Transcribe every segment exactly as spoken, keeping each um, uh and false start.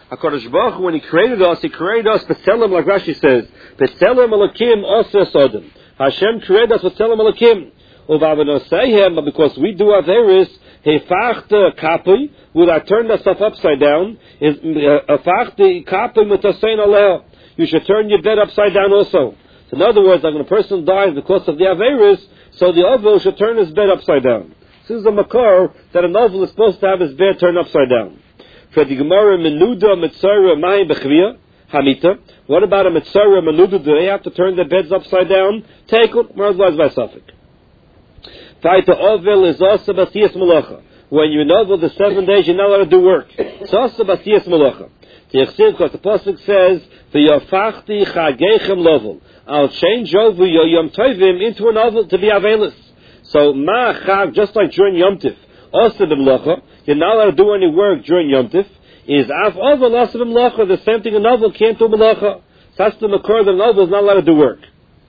HaKadosh Baruch Hu, when He created us, He created us B'Tselem, like Rashi says, B'Tselem Elokim Asa Sodom. Hashem created us B'Tselem Elokim. But because we do Averis, Hefachta Kapi, would I turn the stuff upside down? Is Hefachta Kapi Mutasein Aleh. You should turn your bed upside down also. So in other words, like when a person dies because of the Averis, so the Oval should turn his bed upside down. This is a makar that an Oval is supposed to have his bed turned upside down. For the Gemara, Menuda Mitzara Mahi Bechvia, Hamita. What about a Mitzara Menuda? Do they have to turn their beds upside down? Take it, otherwise by suffix. Faita Ovel is also Basiyas Malacha. When you know the seven days, you're not allowed to do work. It's also Basiyas Malacha. Because the Pasuk says, V'yafachti Chageichem Lovel. I'll change over your Yom Tovim into an oval to be Avelis. So, Ma Chag, just like during Yom Tif, also the Melacha, you're not allowed to do any work during Yom Tif, is Av Ovel, also the Melacha, the same thing a novel can't do Melacha. So that's the Makor, the novel is not allowed to do work.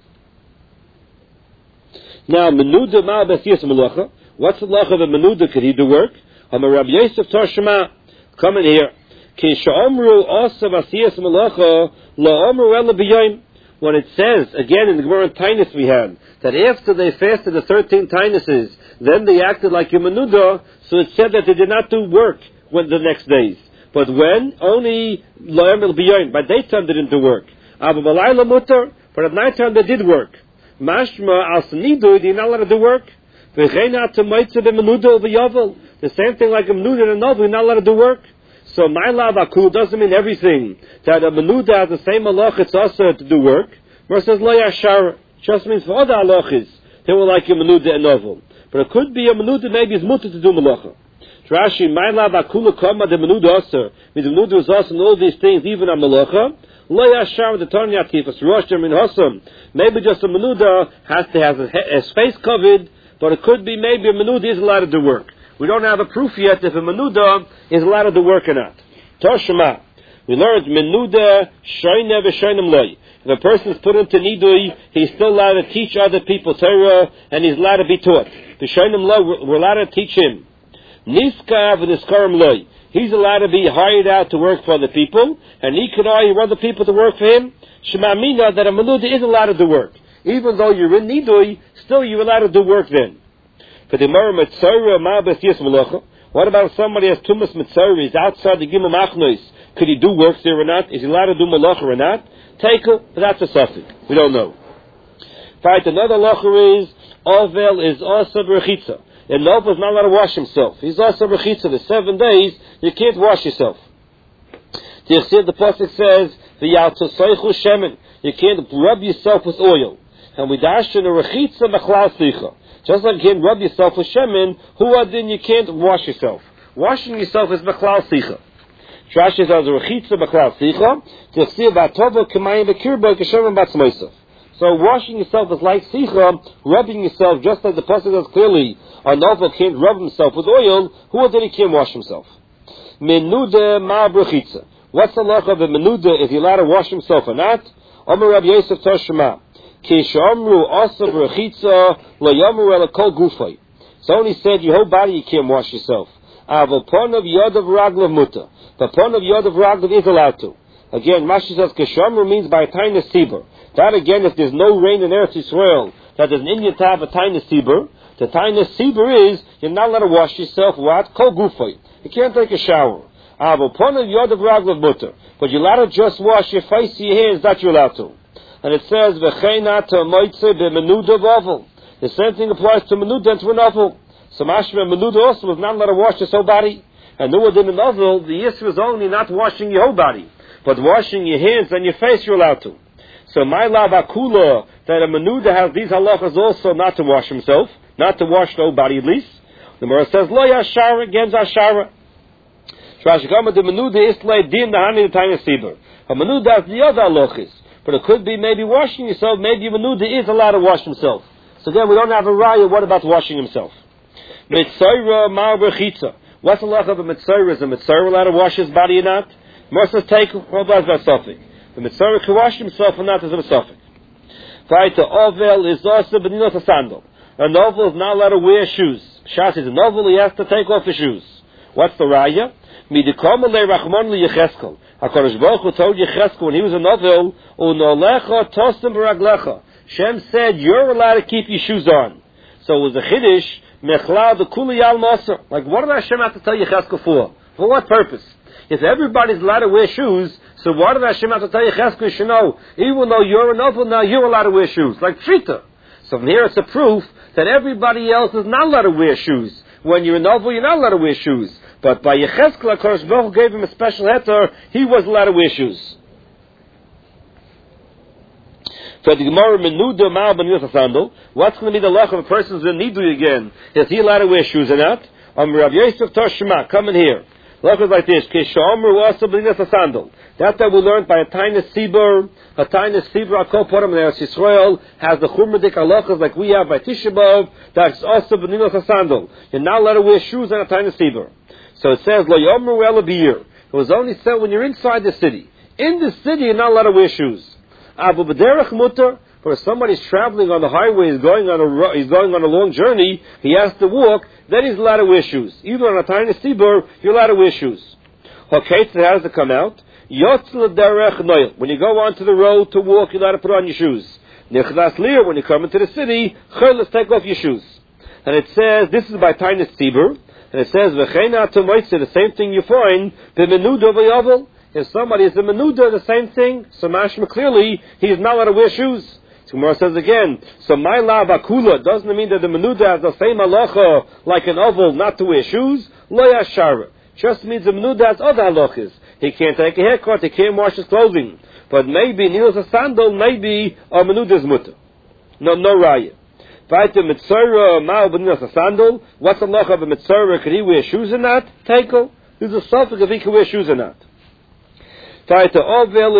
Now, Menuda Ma Basiyas Melacha. What's the lacha of a Menuda? Could he do work? Amar Rabbi Yosef Toshima. Come in here. Ki sha'omru asa Basiyas Melacha la'omru ela b'yoyim. When it says, again in the Gemara in Tainus we had, that after they fasted the thirteen Tainuses, then they acted like a Menuda, so it said that they did not do work when the next days. But when? Only la'om el b'yoyim. By daytime they didn't do work. Aba b'layla mutar, but at nighttime they did work. Mashma al sanidu, you're not allowed to do work. The same thing like a menuda and a novel, you're not allowed to do work. So my lavakul doesn't mean everything. That a menuda has the same halach, it's also to do work. Where it says lo yashar, just means for other halachis, they were like a menuda and novel. But it could be a menuda, maybe it's mutter to do malacha. Rashi, my lavakul kama the menuda also. Means the menuda is also in all these things, even a malacha. Lo yashar the Tanya tifas rosh min hasam. Maybe just a menuda has to have his face covered, but it could be maybe a menuda is allowed to do work. We don't have a proof yet if a menuda is allowed to do work or not. Toshima, we learned menuda shoyne v'shoynem loy. If a person is put into nidui, he's still allowed to teach other people Torah, and he's allowed to be taught. V'shoynem loy, we're allowed to teach him. Niska v'niskarim loy. He's allowed to be hired out to work for other people, and he could hire other people to work for him. Shemamina, that a menuda is allowed to do work. Even though you're in nidui, still you're allowed to do work then. For the Gemara Mitzora Ma Basiyas Melacha. What about if somebody has Tumas Mitzora, is outside the Gimel Machnois? Could he do work there or not? Is he allowed to do Melacha or not? Take it, but that's a suffix. We don't know. Right, another lacha is Ovel is also Rechitza. And Ovel is not allowed to wash himself. He's also Rechitza. The seven days, you can't wash yourself. The Pasuk says, V'yaltoseichu shemen. You can't rub yourself with oil. And we dash in a Rechitza Mechlal Sicha. Just like you can't rub yourself with shemen, hu adin, you can't wash yourself. Washing yourself is Mechlal Sicha. Rashi says, Rechitza Mechlal Sicha. T'chsiv v'atova k'mayim v'kirbo k'shemen batzmoisav. So washing yourself is like sicha, rubbing yourself, just like the Pasuk says clearly, a novel can't rub himself with oil, who then he can't wash himself? Menuda ma brechitza. What's the law of a menuda? Is he allowed to wash himself or not? Omer Rabbi Yosef Toshima. Ki shamru asa brechitza lo yamru ela kol gufay. So only said your whole body you can't wash yourself. Aval ponav yodav raglav muta. The ponav yodav raglav is allowed to. Again, Rashi says kishamru means by a tiny sibur. That again, if there's no rain in Eretz Yisrael, that there's an Indian to have a tiny sibur. The tiny sibur is you're not allowed to wash yourself. What? Kol gufay. You can't take a shower. Aval ponav yodav raglav muta. But you're allowed to just wash your face and your hands. That you're allowed to. And it says v'cheina to moitze b'menuda v'ovel. The same thing applies to menuda and to an ovel. So mashma menuda also was not allowed to wash his whole body. And no within an ovel, the issue was only not washing your whole body, but washing your hands and your face you're allowed to. So my lavakula, that a menuda has these halachas also not to wash himself, not to wash the whole body at least. The Gemara says lo yashara against ashara. Shashikama the menuda is like din the hani the tiny sibur. A menuda has the other halachas, but it could be maybe washing yourself. Maybe a menuda is allowed to wash himself. So again, we don't have a raya. What about washing himself? Mitzayra mar brechitza. What's the halach of a mitzayra? Is a mitzayra allowed to wash his body or not? Gemara says take what about that suffix. The mitzvah can wash himself or not is a suffix. Right, the ovel is also but not a sandal. A novel is not allowed to wear shoes. Shas is a novel, he has to take off the shoes. What's the raya? Midikamalei Rachmon liYecheskel. HaKadosh Baruch Hu told Yecheskel when he was a novel, Unolecha tostem baraglecha. Shem said, you're allowed to keep your shoes on. So it was a chiddush, Mechlal the Kuli Al Moser. Like, what did Hashem have to tell Yecheskel for? For what purpose? If everybody's allowed to wear shoes, so why did Hashem have to tell Yecheskel, you should know, even though you're a novel, now you're allowed to wear shoes? Like Pshita. So from here it's a proof that everybody else is not allowed to wear shoes. When you're a novel, you're not allowed to wear shoes. But by Yecheskel, HaKadosh Baruch Hu gave him a special heter, he was allowed to wear shoes. So the Gemara Menuda Ma'al B'Nilas Sandal. What's going to be the luck of a person's in Nidui again? Is he allowed to wear shoes or not? Um, Rav Yosef Toshima, come in here. Luck is like this. Kishamru also B'Nilas Sandal. That that we learned by a tiny Sibur, a tiny Sibur Akol Poram in Eretz Yisrael has the Chumradik halachas like we have by Tisha B'Av. That's also B'Nilas Sandal. You're not allowed to wear shoes on a tiny Sibur. So it says Lo Yomru Ela B'Yir. It was only said when you're inside the city. In the city, you're not allowed to wear shoes. Abu B'derech Mutter, for if somebody's traveling on the highway, he's going on a he's going on a long journey, he has to walk, then he's allowed to wear shoes. Even on a tiny Sibur, you're allowed to wear shoes. Okay, so how does it come out? Yotz L'derech Noil. When you go onto the road to walk, you're allowed to put on your shoes. Nechdas Lir, when you come into the city, let's take off your shoes. And it says, this is by tiny Sibur, and it says, V'cheina Tomoitze, the same thing you find, B'menudo V'yavel. If somebody is a menuda, the same thing. So mashma clearly, he is not allowed to wear shoes. So Gemara says again, so my la bakula doesn't mean that the menuda has the same halacha like an oval not to wear shoes. Lo yashara. Just means the menuda has other halachas. He can't take a haircut, he can't wash his clothing. But maybe, needles a sandal, maybe a menuda's mutter. No, no raya. Vaita mitzora ma'al b'nilas a sandal. What's the halacha of a mitzora? Could he wear shoes or not? Tekel. There's a suffix if he can wear shoes or not. When you're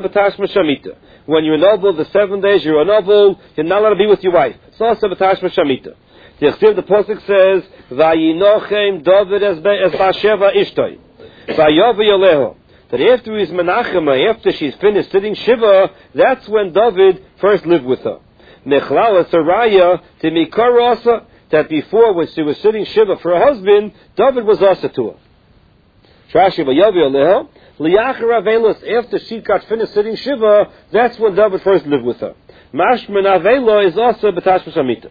an oval, the seven days you're an oval, you're not allowed to be with your wife. It's also b'tashma shamita. The pasuk says, "Vayinochem David es Basheva ishtoi, vayovi yoleho." That after his menachema, after she's finished sitting shiva, that's when David first lived with her. Mechlal Saraya to mikar asa. That before, when she was sitting shiva for her husband, David was asa to her. Trashi vayovi yoleho. After she got finished sitting shiva, that's when David first lived with her. Mashman Avela is also b'tashma shamita.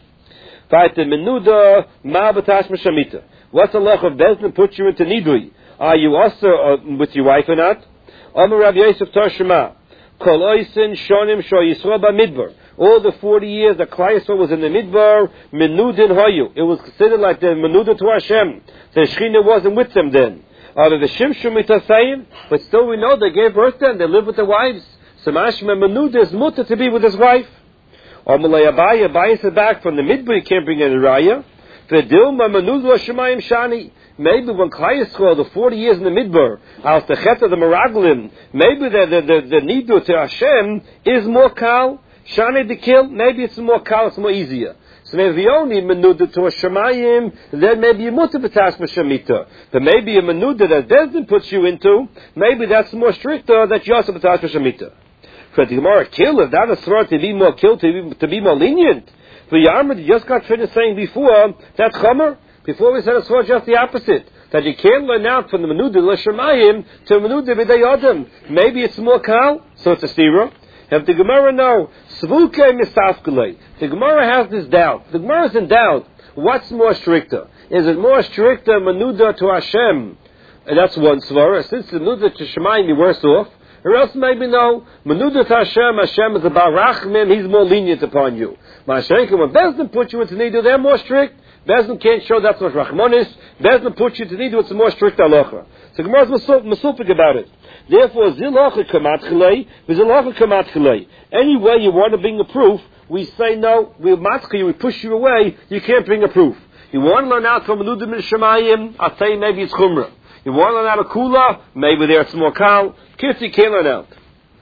Vaita menuda ma b'tashma shamita. What's the lach of Bezdin put you into nidui? Are you also uh, with your wife or not? Amar Rav Yosef Toshima. Kol oisin shonim sho Yisrael b'midbar. All the forty years that Klal Yisrael was in the midbar, menudin hayu. It was considered like the menuda to Hashem. The Shechina wasn't with them then. Out of the Shimshum Mitasayim, but still we know they gave birth to them, they lived with their wives. So Mashma Menuda is mutter to be with his wife. Or Malay Abaya, Abaya said back from the midbar, you can't bring any raya. V'dilma Menuda Shemayim Shani. Maybe when Klal Yisrael, the forty years in the midbar, al Techeta the Meraglim, maybe the, the, the, the nidu to Hashem is more kal. Shani the kill, maybe it's more kal, it's more easier. So maybe the only menuda to a shemayim, then maybe a mutter b'tashma shamita. But maybe a menuda that Bezdin puts you into, maybe that's more stricter that you also b'tashma shamita. For the Gemara kill, if that is smart to be more kill, to be, to be more lenient. For Yarmad, you just got finished saying before, that chomer, before we said a sword, just the opposite. That you can't learn out from the menuda l'shemayim to menuda b'day adam. Maybe it's more kal, so it's a stira. If the Gemara know, Svuke misafkulei. The Gemara has this doubt. The Gemara is in doubt. What's more stricter? Is it more stricter menuda to Hashem? And that's one svara. Since the menuda to Shemayim, you're worse off. Or else maybe no. Menuda to Hashem, Hashem is about rachmim, he's more lenient upon you. Ma'ashenka, when Bezdin put you into nidu, they're more strict. Bezdin can't show that's much rachmonis. Bezdin puts you to nidu, it's a more strict halacha. So Gemara is masupik about it. Therefore, zilacha kamat chilei, zilacha kamat chilei. Any way you want to bring a proof, we say no, we matzka you, we push you away, you can't bring a proof. You want to learn out from Menudim and Shemayim, I'll tell you maybe it's chumrah. You want to learn out of Kula, maybe there it's more kal. Kids you can't learn out.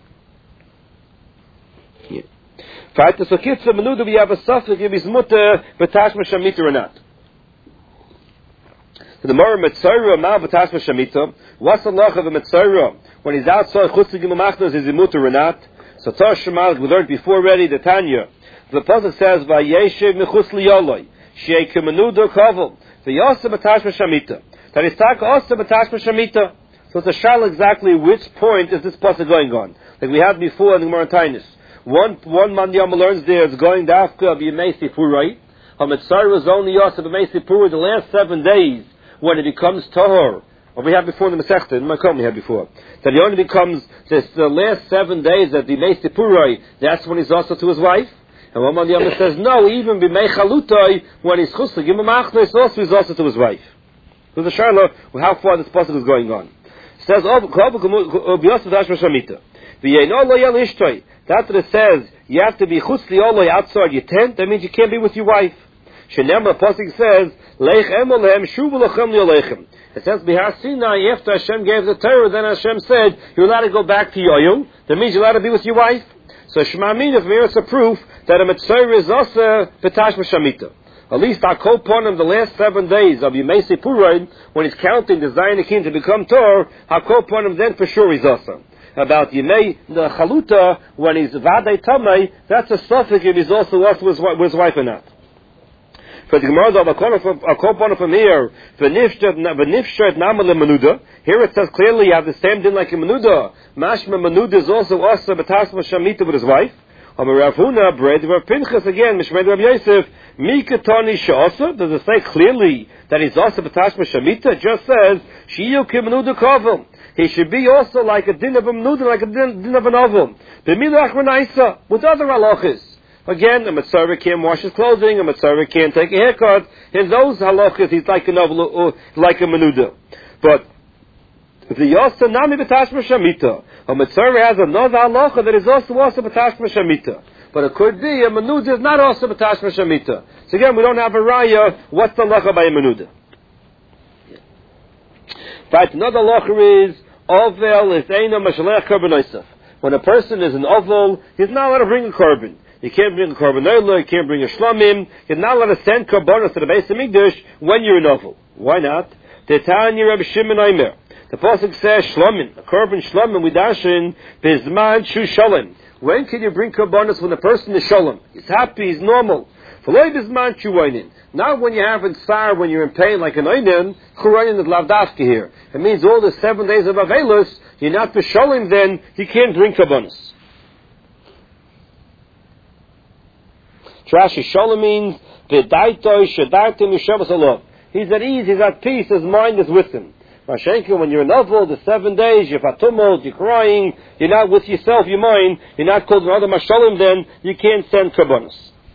Fa'ita so kids Menudim, you have a suffix, if he's mutter, b'tashma shamita or not. The Mora Metzora Ma B'tashma Shamita. What's the lach of a Metzora? When he's outside Chutzig Machnos, is he mutter or not? So Tar Shemal, we learned before already, the Tanya. The pasuk says, Vayeshev Mechutz Liyoloi, Sheikh Menuda Kavel, V'yasa B'tashma Shamita. That is taka also b'tashma shamita. So it's a shal exactly which point is this pasuk going on? Like we had before in the Gemara Tainis. One one man Yom learns there is going dafka of Yemei Sipurai. HaMetzora was only also Yemei Sipurai the last seven days when it becomes tahor. What we had before in the Masechta, in Makom we had before. That he only becomes this the last seven days that the Yemei Sipurai, that's when he's also to his wife. And one man Yom says no, even b'mei chalutai when he's chusla gimel machnos also he's also to his wife. So the Shiloh, how far this pasuk is going on. It says, that it says, you have to be chusli oloi outside your tent, that means you can't be with your wife. Shenemar, the pasuk says, leich emolem shuvu lachem li'olechem. It says, Bihar Sinai, after Hashem gave the Torah, then Hashem said, you're allowed to go back to Yoyim, that means you're allowed to be with your wife. So Shema Mina, it's a proof that a Metzora is also B'tash M'shamita. At least I call upon him the last seven days of Yemei Sipurim, when he's counting the Zion Akin to become Tor, I call upon him then for sure he's also. About Yemei the Chaluta, when he's Vadei Tamei, that's a suffix if he's also also with his wife or not. For the Gemara, I call upon him from here, V'nifshet Namal Menuda. Here it says clearly you have the same din like in Menuda. Mashma Menuda is also also B'tasma Shamita with his wife. Rav Huna, bread Rav Pinchas again, Mishmed Rav Yosef, Mikatoni Shasa. Does it say clearly that he's also B'tashma Shamita? It just says Shiyu Kimenuda Kavel. He should be also like a din of a menuda, like a din, din of an oval. B'milach Renaisa, with other halachas. Again, a Metzora can't wash his clothing, a Metzora can't take a haircut. In those halachas, he's like an oval, like a menuda. But the Yosa Nami B'tashma Shamita. A Metzora has another halacha that is also also B'tashma Shamita. But it could be a menuda is not also B'tashma Shamita. So again, we don't have a raya. What's the halacha by a menuda? Right, another halacha is ovel is eino mashalech korban osef. When a person is an ovel, he's not allowed to bring a korban. You can't bring a korban oila, you can't bring a shlamim. You're not allowed to send korbanos to the Beis Hamikdash when you're an ovel. Why not? Tetanya Reb Shimon Aimer. The pasuk says shlamim, a korban shlamim we dashin bizman shu shalom. When can you bring korbanos when the person is shalom? He's happy, he's normal. V'loi bizman shu oinin. Not when you have in tsar, when you're in pain like an oinin. Churayin is lavdafka here. It means all the seven days of avelus, you're not b'shalom then, you can't bring korbanos. Trashi shalom means v'daitoi shadartim yishavas alav. He's at ease, he's at peace, his mind is with him. Mashenka, when you're in Oval, the seven days, you're fatumot, you're crying, you're not with yourself, your mind, you're not called another mashalim, then you can't send korbanos.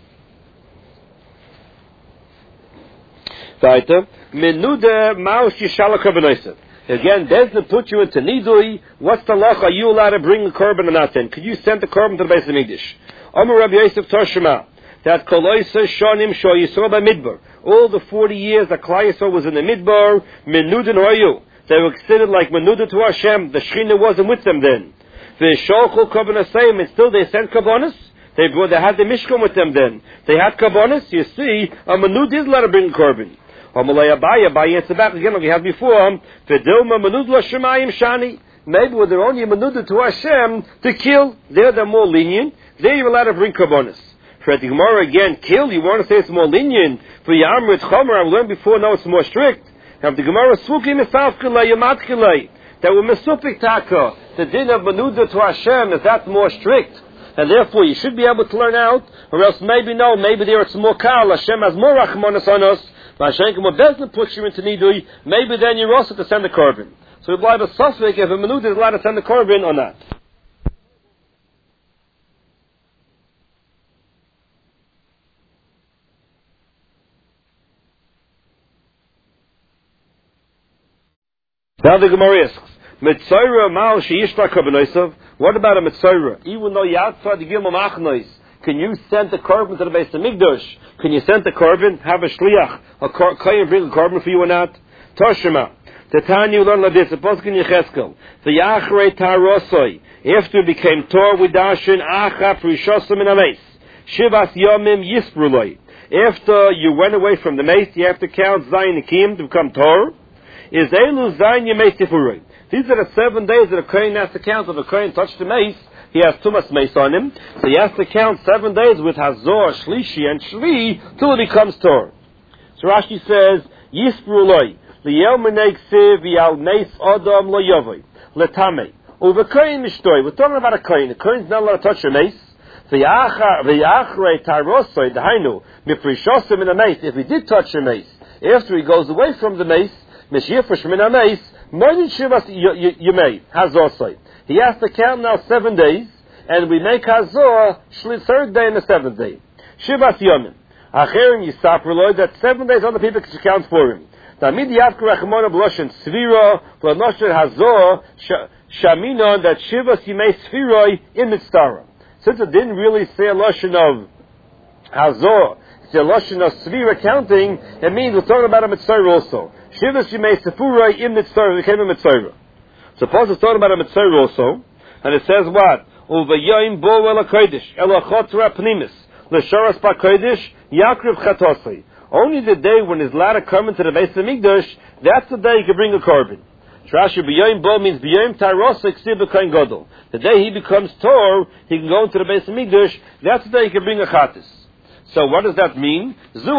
Weiter, menuda maus yishala korbanos. Again, Bezna put you into nidui. What's the law? Are you allowed to bring the korban or not? Then could you send the korban to the Beis Hamikdash? Amar Rabbi Yosef Toshima, that koloisa shonim sho Yisrael by midbar. All the forty years that Klal Yisrael was in the midbar, menudin hoyu. They were considered like menuda to Hashem. The Shechina wasn't with them then. The sholchol korbanosayim, and still they sent korbanos. They they had the mishkan with them then. They had korbanos. You see, a menuda is allowed to bring korban. Amalei Abaya, Abaya answered back again like we had before. V'dilma menuda l'shemayim shani. Maybe when they're only menuda to Hashem to kill, there they're more lenient. There you're allowed to bring korbanos. For the Gemara again, kill, you want to say it's more lenient. For Yamr, it's Chomer, I've learned before, now it's more strict. And the Gemara, Suki Misafkele, Yamatkele, that we're Mesupik Taka, the din of Menuda to Hashem, is that more strict? And therefore you should be able to learn out, or else maybe no, maybe there it's more Kal, Hashem has more Rachmanis on us, Mashenka Mobezna puts you into Nidui, maybe then you're also to send the korban. So we have a suffix if a Menuda is allowed to send the korban or not. Now the Gemara asks, Metzora mal sheishla korban. What about a Metzora? Even though you're outside the Gilma Machnois, can you send the korban to the Beis Hamikdash? Can you send the korban? Have a shliach, a kohen bring a korban for you or not? Toshima. The Tanya learn like this. Suppose in Yecheskel. The Yachrei Tarosoi. After it became Tor with Dashin, Acha Prishosam in Ames. Shivas Yomim Yisbruloi. After you went away from the mace, you have to count Zayin Akim to become Tor. Is Elu Zayin Yemei Tifuroi. These are the seven days that a kohen has to count. If a kohen touched the mace, he has too much mace on him. So he has to count seven days with Hazor, Shlishi, and Shvi till it becomes Tor. So Rashi says, Yisbruloi. Liel menei ksiv yal neis adam lo yavoi. Letame. Over koyin mishtoy. We're talking about a koyin. A koyin's not allowed to touch a mace. V'yachrei tarosoi dahainu mifrishosim in a mace. If he did touch a mace, after he goes away from the mace, mishyifush min a mace, moedin shivas yemei hazosoi. He has to count now seven days, and we make hazor third day and the seventh day. Shivas yomin. Acherim yisaproloi, that seven days other people can count for him. Tamid yavka rachmona b'loshen svira b'loshen hazor shaminon, that shivas yimei sviroi in mitzvah. Since it didn't really say a loshen of hazor, it's a loshen of svira counting, it means we're talking about a mitzvah also. Shivas yimei sefuroi in mitzvah, it became a mitzvah. Suppose it's talking about a mitzvah also, and it says what? Uvayoim bo el hakodesh el hachotra pnimis l'shoras ba'kodesh yakriv chatosei. Only the day when his ladder come into the base of Mikdash, that's the day he can bring a korban. Rashi b'yoim bo means b'yoim tarosa ksiv b'kohen gadol. The day he becomes tor, he can go into the base of Mikdash. That's the day he can bring a chatis. So what does that mean? Zu